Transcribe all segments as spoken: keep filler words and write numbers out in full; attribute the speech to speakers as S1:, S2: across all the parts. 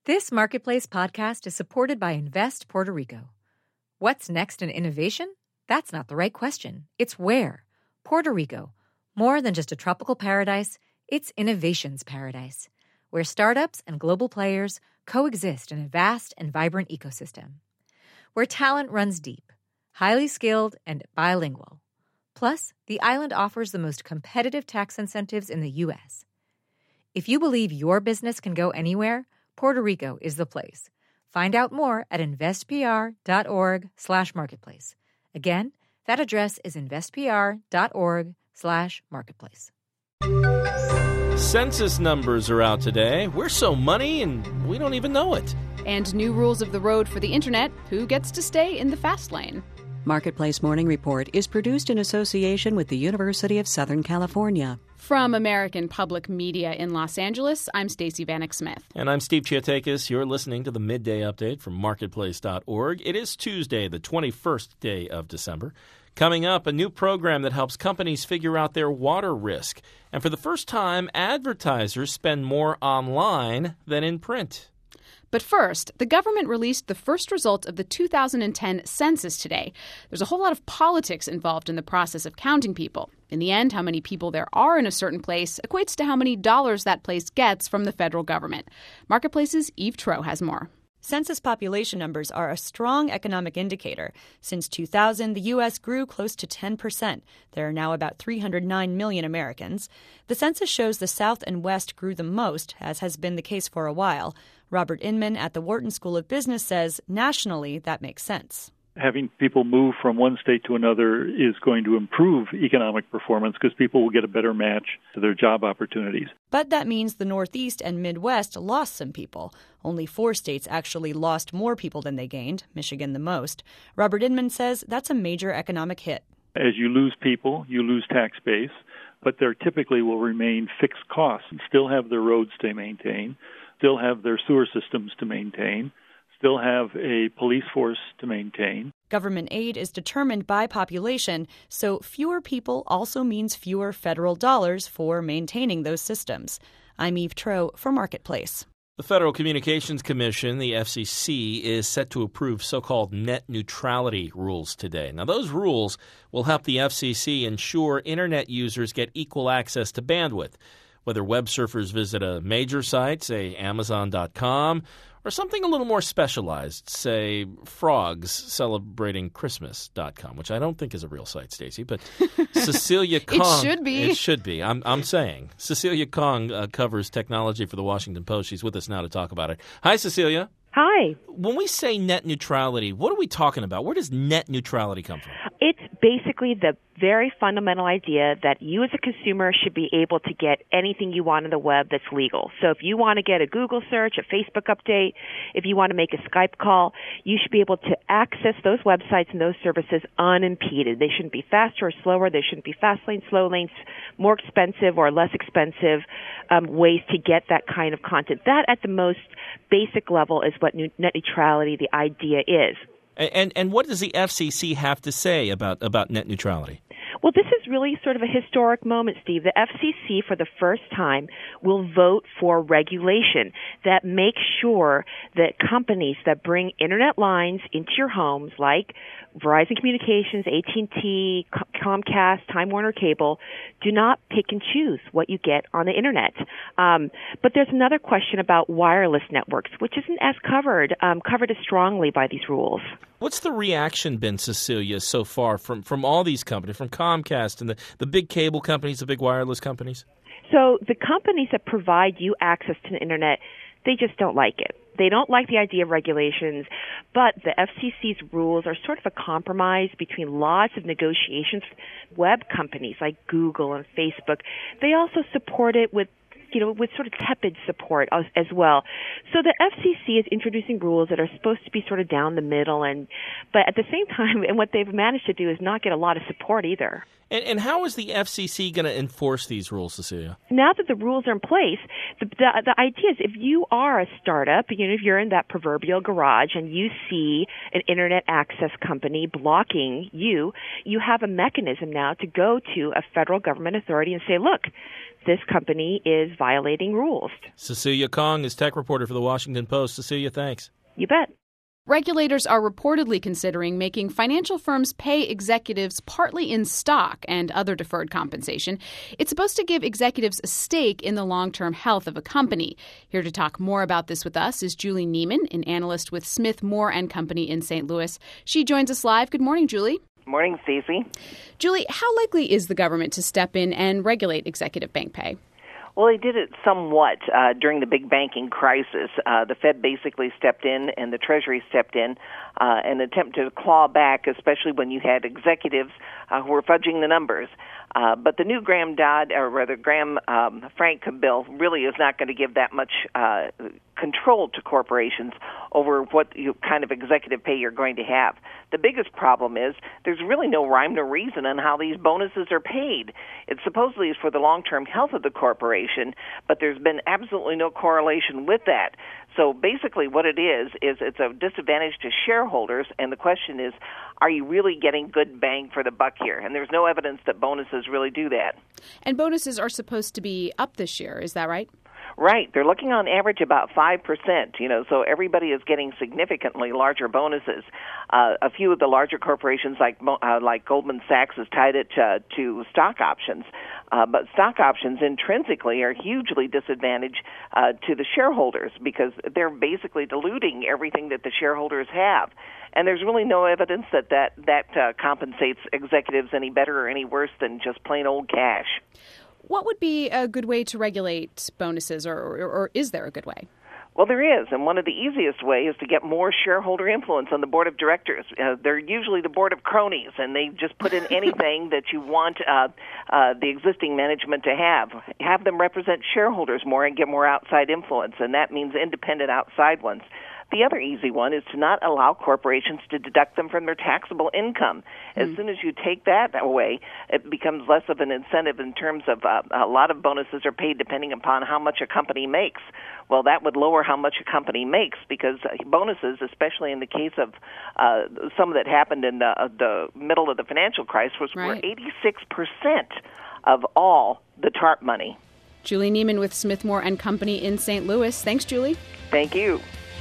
S1: This Marketplace podcast is supported by Invest Puerto Rico. What's next in innovation? That's not the right question. It's where. Puerto Rico. More than just a tropical paradise, it's innovation's paradise, where startups and global players coexist in a vast and vibrant ecosystem. Where talent runs deep, highly skilled, and bilingual. Plus, the island offers the most competitive tax incentives in the U S. If you believe your business can go anywhere, Puerto Rico is the place. Find out more at investpr.org slash marketplace. Again, that address is investpr.org slash marketplace.
S2: Census numbers are out today. We're so money and we don't even know it.
S3: And new rules of the road for the internet. Who gets to stay in the fast lane?
S4: Marketplace Morning Report is produced in association with the University of Southern California.
S3: From American Public Media in Los Angeles, I'm Stacey Vanek Smith.
S2: And I'm Steve Chiatakis. You're listening to the Midday Update from marketplace dot org. It is Tuesday, the twenty-first day of December. Coming up, a new program that helps companies figure out their water risk. And for the first time, advertisers spend more online than in print.
S3: But first, the government released the first results of the two thousand ten census today. There's a whole lot of politics involved in the process of counting people. In the end, how many people there are in a certain place equates to how many dollars that place gets from the federal government. Marketplace's Eve Troeh has more.
S5: Census population numbers are a strong economic indicator. Since two thousand, the U S grew close to ten percent. There are now about three hundred nine million Americans. The census shows the South and West grew the most, as has been the case for a while. Robert Inman at the Wharton School of Business says nationally that makes sense.
S6: Having people move from one state to another is going to improve economic performance because people will get a better match to their job opportunities.
S5: But that means the Northeast and Midwest lost some people. Only four states actually lost more people than they gained, Michigan the most. Robert Inman says that's a major economic hit.
S6: As you lose people, you lose tax base, but there typically will remain fixed costs and still have their roads to maintain, still have their sewer systems to maintain, still have a police force to maintain.
S5: Government aid is determined by population, so fewer people also means fewer federal dollars for maintaining those systems. I'm Eve Troeh for Marketplace.
S2: The Federal Communications Commission, the F C C, is set to approve so-called net neutrality rules today. Now, those rules will help the F C C ensure Internet users get equal access to bandwidth, whether web surfers visit a major site, say amazon dot com, or something a little more specialized, say frogs celebrating christmas dot com, which I don't think is a real site, Stacey, but Cecilia Kong.
S3: It should be.
S2: It should be. I'm, I'm saying. Cecilia Kong uh, covers technology for the Washington Post. She's with us now to talk about it. Hi, Cecilia.
S7: Hi.
S2: When we say net neutrality, what are we talking about? Where does net neutrality come from?
S7: It's basically the very fundamental idea that you as a consumer should be able to get anything you want on the web that's legal. So if you want to get a Google search, a Facebook update, if you want to make a Skype call, you should be able to access those websites and those services unimpeded. They shouldn't be faster or slower. They shouldn't be fast lanes, slow lanes, more expensive or less expensive um, ways to get that kind of content. That at the most basic level is what net neutrality, the idea is.
S2: And and what does the F C C have to say about, about net neutrality?
S7: Well, this is really sort of a historic moment, Steve. The F C C, for the first time, will vote for regulation that makes sure that companies that bring Internet lines into your homes, like Verizon Communications, A T and T, Comcast, Time Warner Cable, do not pick and choose what you get on the Internet. Um, but there's another question about wireless networks, which isn't as covered, um, covered as strongly by these rules.
S2: What's the reaction been, Cecilia, so far from, from all these companies, from Comcast and the, the big cable companies, the big wireless companies?
S7: So the companies that provide you access to the Internet, they just don't like it. They don't like the idea of regulations, but the F C C's rules are sort of a compromise between lots of negotiations. Web companies like Google and Facebook, they also support it with you know, with sort of tepid support as, as well. So the F C C is introducing rules that are supposed to be sort of down the middle, and but at the same time, and what they've managed to do is not get a lot of support either.
S2: And, and how is the F C C going to enforce these rules, Cecilia?
S7: Now that the rules are in place, the, the, the idea is if you are a startup, you know, if you're in that proverbial garage and you see an Internet access company blocking you, you have a mechanism now to go to a federal government authority and say, look, this company is violating rules.
S2: Cecilia Kong is tech reporter for the Washington Post. Cecilia, thanks.
S7: You bet.
S3: Regulators are reportedly considering making financial firms pay executives partly in stock and other deferred compensation. It's supposed to give executives a stake in the long-term health of a company. Here to talk more about this with us is Julie Neiman, an analyst with Smith Moore and Company in Saint Louis. She joins us live. Good morning, Julie.
S8: Morning, Stacey.
S3: Julie, how likely is the government to step in and regulate executive bank pay?
S8: Well, they did it somewhat uh, during the big banking crisis. Uh, the Fed basically stepped in and the Treasury stepped in uh, in an attempt to claw back, especially when you had executives uh, who were fudging the numbers. Uh, but the new Graham-Dodd, or rather Graham-Frank um, bill really is not going to give that much uh, control to corporations over what you, kind of executive pay you're going to have. The biggest problem is there's really no rhyme or reason on how these bonuses are paid. It supposedly is for the long-term health of the corporation, but there's been absolutely no correlation with that. So basically what it is, is it's a disadvantage to shareholders, and the question is, are you really getting good bang for the buck here? And there's no evidence that bonuses really do that.
S3: And bonuses are supposed to be up this year, is that right?
S8: Right. They're looking on average about five percent, you know, so everybody is getting significantly larger bonuses. Uh, a few of the larger corporations like uh, like Goldman Sachs has tied it uh, to stock options. Uh, but stock options intrinsically are hugely disadvantaged uh, to the shareholders because they're basically diluting everything that the shareholders have. And there's really no evidence that that, that uh, compensates executives any better or any worse than just plain old cash.
S3: What would be a good way to regulate bonuses, or, or, or is there a good way?
S8: Well, there is, and one of the easiest ways is to get more shareholder influence on the board of directors. Uh, they're usually the board of cronies, and they just put in anything that you want uh, uh, the existing management to have. Have them represent shareholders more and get more outside influence, and that means independent outside ones. The other easy one is to not allow corporations to deduct them from their taxable income. As mm. soon as you take that away, it becomes less of an incentive in terms of uh, a lot of bonuses are paid depending upon how much a company makes. Well, that would lower how much a company makes because bonuses, especially in the case of uh, some that happened in the, uh, the middle of the financial crisis, was
S3: right.
S8: were eighty-six percent of all the TARP money.
S3: Julie Neiman with Smith Moore and Company in Saint Louis. Thanks, Julie.
S8: Thank you.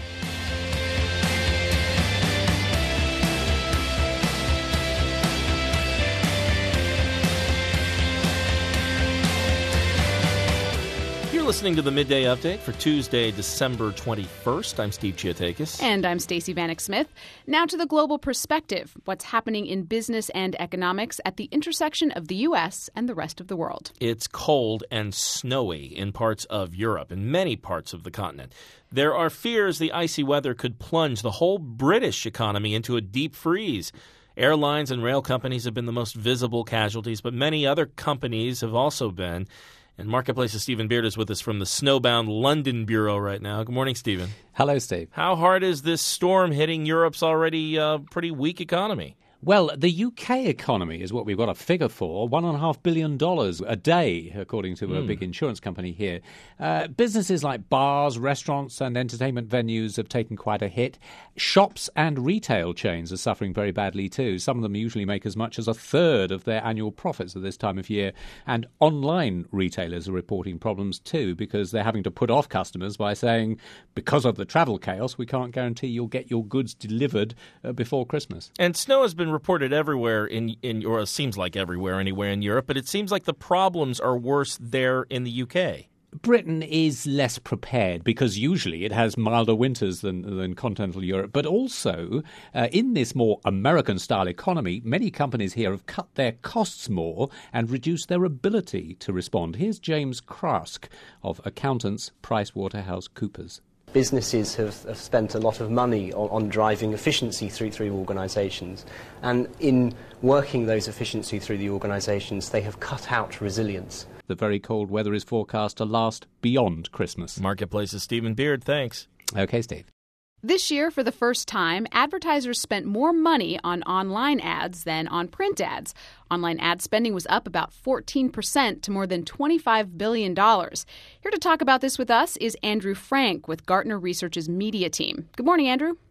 S2: Listening to the Midday Update for Tuesday, December twenty-first. I'm Steve Chiotakis.
S3: And I'm Stacey Vanek Smith. Now to the global perspective. What's happening in business and economics at the intersection of the U S and the rest of the world.
S2: It's cold and snowy in parts of Europe and many parts of the continent. There are fears the icy weather could plunge the whole British economy into a deep freeze. Airlines and rail companies have been the most visible casualties, but many other companies have also been. And Marketplace's Stephen Beard is with us from the snowbound London Bureau right now. Good morning, Stephen.
S9: Hello, Steve.
S2: How hard is this storm hitting Europe's already uh, pretty weak economy?
S9: Well, the U K economy is what we've got a figure for, one point five billion dollars a day, according to a mm. big insurance company here. Uh, businesses like bars, restaurants and entertainment venues have taken quite a hit. Shops and retail chains are suffering very badly too. Some of them usually make as much as a third of their annual profits at this time of year. And online retailers are reporting problems too because they're having to put off customers by saying, because of the travel chaos, we can't guarantee you'll get your goods delivered uh, before Christmas.
S2: And snow has been reported everywhere in, in or it seems like everywhere anywhere in Europe, but it seems like the problems are worse there in the U K.
S9: Britain is less prepared because usually it has milder winters than, than continental Europe. But also, uh, in this more American-style economy, many companies here have cut their costs more and reduced their ability to respond. Here's James Krask of accountants PricewaterhouseCoopers.
S10: Businesses have, have spent a lot of money on, on driving efficiency through through organisations, and in working those efficiency through the organisations, they have cut out resilience.
S9: The very cold weather is forecast to last beyond Christmas.
S2: Marketplace's Stephen Beard, thanks.
S9: Okay, Steve.
S3: This year, for the first time, advertisers spent more money on online ads than on print ads. Online ad spending was up about fourteen percent to more than twenty-five billion dollars. Here to talk about this with us is Andrew Frank with Gartner Research's media team. Good morning, Andrew.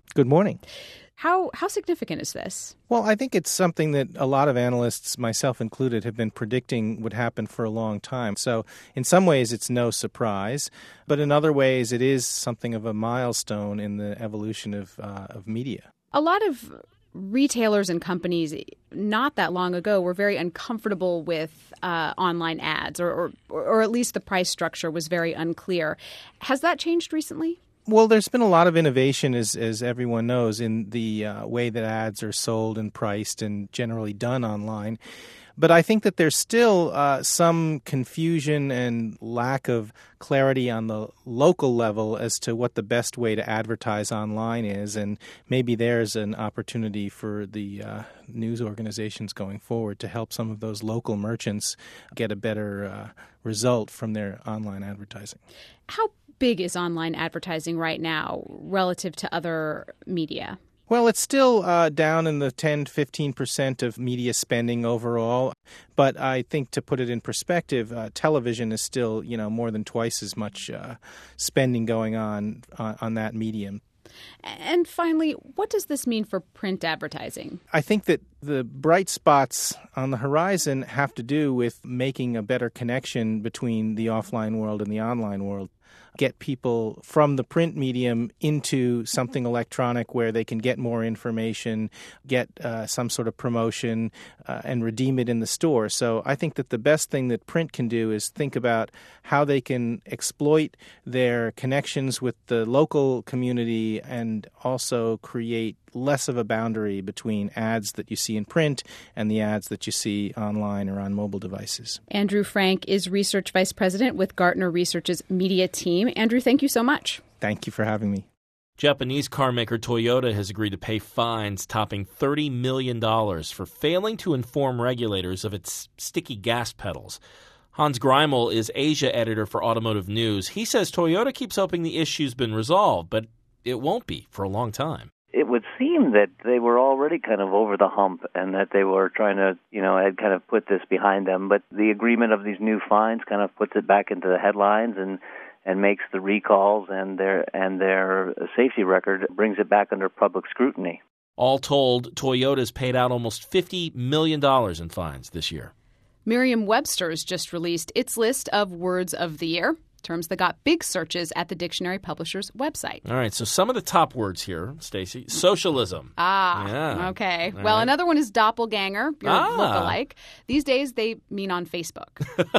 S11: Good morning.
S3: How how significant is this?
S11: Well, I think it's something that a lot of analysts, myself included, have been predicting would happen for a long time. So in some ways, it's no surprise. But in other ways, it is something of a milestone in the evolution of uh, of media.
S3: A lot of retailers and companies not that long ago were very uncomfortable with uh, online ads, or, or or at least the price structure was very unclear. Has that changed recently?
S11: Well, there's been a lot of innovation, as as everyone knows, in the uh, way that ads are sold and priced and generally done online. But I think that there's still uh, some confusion and lack of clarity on the local level as to what the best way to advertise online is. And maybe there's an opportunity for the uh, news organizations going forward to help some of those local merchants get a better uh, result from their online advertising.
S3: How big is online advertising right now relative to other media?
S11: Well, it's still uh, down in the ten to fifteen percent of media spending overall. But I think to put it in perspective, uh, television is still, you know, more than twice as much uh, spending going on, on on that medium.
S3: And finally, what does this mean for print advertising?
S11: I think that the bright spots on the horizon have to do with making a better connection between the offline world and the online world. Get people from the print medium into something electronic where they can get more information, get uh, some sort of promotion, uh, and redeem it in the store. So I think that the best thing that print can do is think about how they can exploit their connections with the local community and also create less of a boundary between ads that you see in print and the ads that you see online or on mobile devices.
S3: Andrew Frank is Research Vice President with Gartner Research's media team. Andrew, thank you so much.
S11: Thank you for having me.
S2: Japanese carmaker Toyota has agreed to pay fines topping thirty million dollars for failing to inform regulators of its sticky gas pedals. Hans Greimel is Asia editor for Automotive News. He says Toyota keeps hoping the issue's been resolved, but it won't be for a long time.
S12: It would seem that they were already kind of over the hump and that they were trying to, you know, had kind of put this behind them. But the agreement of these new fines kind of puts it back into the headlines and, and makes the recalls and their and their safety record, brings it back under public scrutiny.
S2: All told, Toyota's paid out almost fifty million dollars in fines this year.
S3: Merriam-Webster's just released its list of words of the year, terms that got big searches at the dictionary publisher's website.
S2: All right, so some of the top words here, Stacey. Socialism.
S3: Ah,
S2: yeah.
S3: okay.
S2: All
S3: well,
S2: right.
S3: Another one is doppelganger, your
S2: Ah.
S3: look-alike. These days, they mean on Facebook.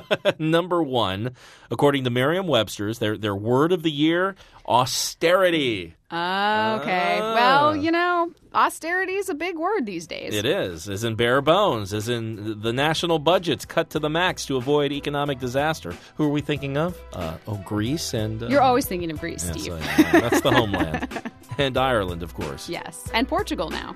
S2: Number one, according to Merriam-Webster's, their, their word of the year, austerity.
S3: Uh, okay.
S2: Ah.
S3: Well, you know, austerity is a big word these days.
S2: It is, as in bare bones, as in the national budget's cut to the max to avoid economic disaster. Who are we thinking of? Uh, oh, Greece and... Uh,
S3: You're always thinking of Greece,
S2: yes,
S3: Steve.
S2: I know. That's the homeland. And Ireland, of course.
S3: Yes, and Portugal now.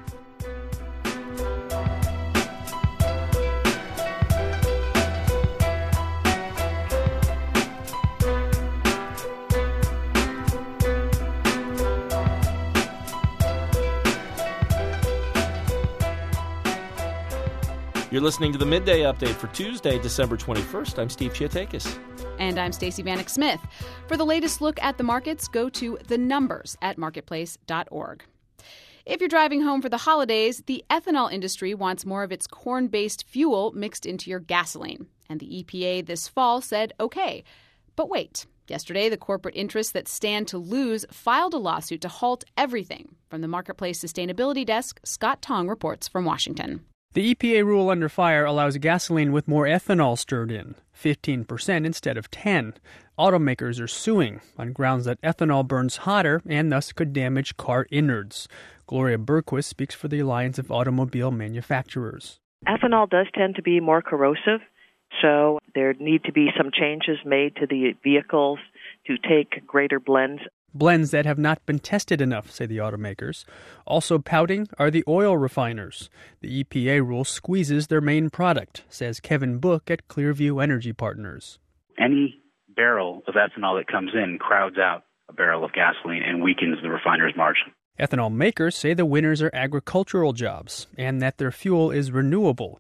S2: You're listening to the Midday Update for Tuesday, December twenty-first. I'm Steve Chiatakis.
S3: And I'm Stacey Vanek Smith. For the latest look at the markets, go to the numbers at marketplace dot org. If you're driving home for the holidays, the ethanol industry wants more of its corn-based fuel mixed into your gasoline. And the E P A this fall said, okay. But wait. Yesterday, the corporate interests that stand to lose filed a lawsuit to halt everything. From the Marketplace Sustainability Desk, Scott Tong reports from Washington.
S13: The E P A rule under fire allows gasoline with more ethanol stirred in, fifteen percent instead of ten. Automakers are suing on grounds that ethanol burns hotter and thus could damage car innards. Gloria Berquist speaks for the Alliance of Automobile Manufacturers.
S14: Ethanol does tend to be more corrosive, so there need to be some changes made to the vehicles to take greater blends.
S13: Blends that have not been tested enough, say the automakers. Also pouting are the oil refiners. The E P A rule squeezes their main product, says Kevin Book at Clearview Energy Partners.
S15: Any barrel of ethanol that comes in crowds out a barrel of gasoline and weakens the refiner's margin.
S13: Ethanol makers say the winners are agricultural jobs and that their fuel is renewable.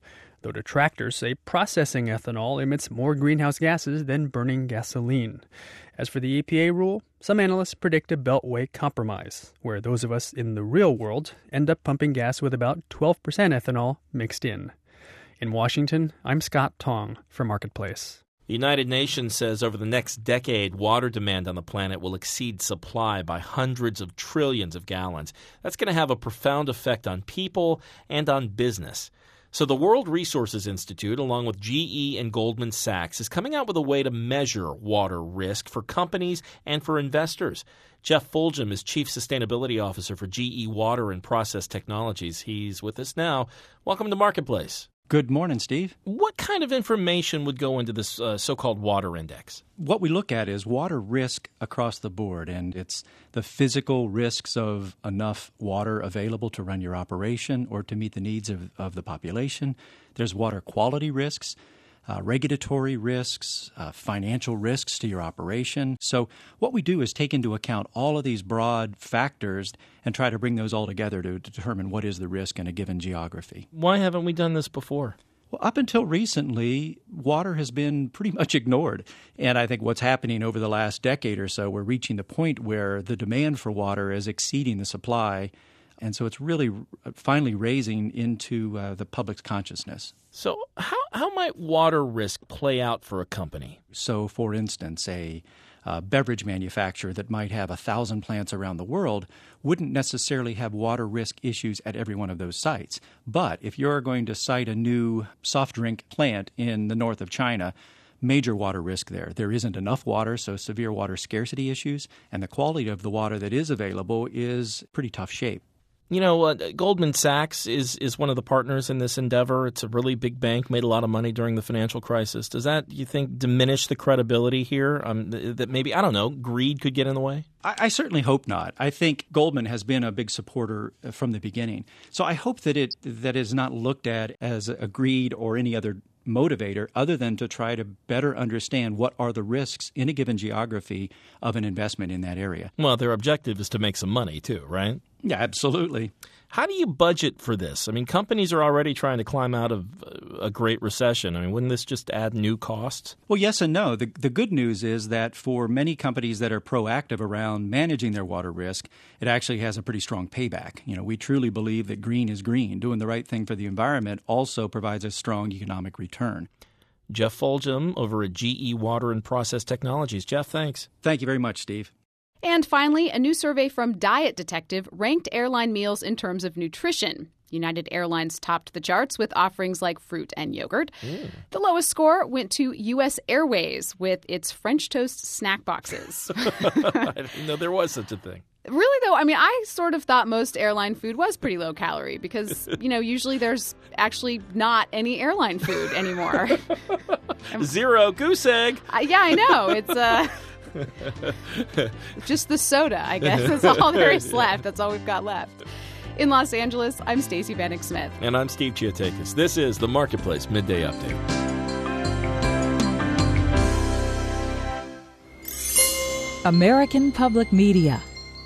S13: though detractors say processing ethanol emits more greenhouse gases than burning gasoline. As for the E P A rule, some analysts predict a beltway compromise, where those of us in the real world end up pumping gas with about twelve percent ethanol mixed in. In Washington, I'm Scott Tong for Marketplace.
S2: The United Nations says over the next decade, water demand on the planet will exceed supply by hundreds of trillions of gallons. That's going to have a profound effect on people and on business. So the World Resources Institute, along with G E and Goldman Sachs, is coming out with a way to measure water risk for companies and for investors. Jeff Fulgham is Chief Sustainability Officer for G E Water and Process Technologies. He's with us now. Welcome to Marketplace.
S16: Good morning, Steve.
S2: What kind of information would go into this uh, so-called water index?
S16: What we look at is water risk across the board, and it's the physical risks of enough water available to run your operation or to meet the needs of, of the population. There's water quality risks, uh, regulatory risks, uh, financial risks to your operation. So what we do is take into account all of these broad factors and try to bring those all together to determine what is the risk in a given geography.
S2: Why haven't we done this before?
S16: Well, up until recently, water has been pretty much ignored. And I think what's happening over the last decade or so, we're reaching the point where the demand for water is exceeding the supply. And so it's really finally raising into uh, the public's consciousness.
S2: So how, how might water risk play out for a company?
S16: So, for instance, a uh, beverage manufacturer that might have a thousand plants around the world wouldn't necessarily have water risk issues at every one of those sites. But if you're going to site a new soft drink plant in the north of China, major water risk there. There isn't enough water, so severe water scarcity issues, and the quality of the water that is available is pretty tough shape.
S2: You know, uh, Goldman Sachs is, is one of the partners in this endeavor. It's a really big bank, made a lot of money during the financial crisis. Does that, you think, diminish the credibility here? Um, that maybe, I don't know, greed could get in the way?
S16: I, I certainly hope not. I think Goldman has been a big supporter from the beginning. So I hope that it that is not looked at as a greed or any other motivator other than to try to better understand what are the risks in a given geography of an investment in that area.
S2: Well, their objective is to make some money too, right?
S16: Yeah, absolutely.
S2: How do you budget for this? I mean, companies are already trying to climb out of a great recession. I mean, wouldn't this just add new costs?
S16: Well, yes and no. The, the good news is that for many companies that are proactive around managing their water risk, it actually has a pretty strong payback. You know, we truly believe that green is green. Doing the right thing for the environment also provides a strong economic return.
S2: Jeff Fulgham over at G E Water and Process Technologies. Jeff, thanks.
S16: Thank you very much, Steve.
S3: And finally, a new survey from Diet Detective ranked airline meals in terms of nutrition. United Airlines topped the charts with offerings like fruit and yogurt. Mm. The lowest score went to U S Airways with its French toast snack boxes.
S2: I didn't know there was such a thing.
S3: Really, though, I mean, I sort of thought most airline food was pretty low calorie because, you know, usually there's actually not any airline food anymore.
S2: Zero goose egg.
S3: Uh, yeah, I know. It's uh, just the soda, I guess. That's all there is left. That's all we've got left. In Los Angeles, I'm Stacey Vanek Smith.
S2: And I'm Steve Chiotakis. This is the Marketplace Midday Update.
S17: American Public Media.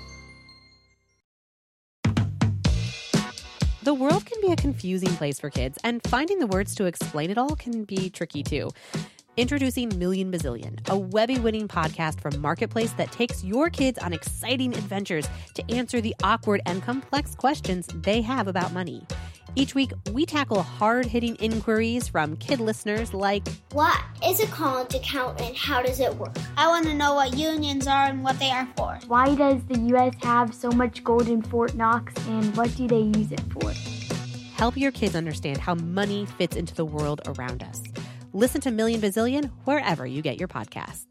S18: The world can be a confusing place for kids, and finding the words to explain it all can be tricky too. Introducing Million Bazillion, a Webby-winning podcast from Marketplace that takes your kids on exciting adventures to answer the awkward and complex questions they have about money. Each week, we tackle hard-hitting inquiries from kid listeners like,
S19: what is a college account and how does it work? I want to know what unions are and what they are for.
S20: Why does the U S have so much gold in Fort Knox and what do they use it for?
S18: Help your kids understand how money fits into the world around us. Listen to Million Bazillion wherever you get your podcasts.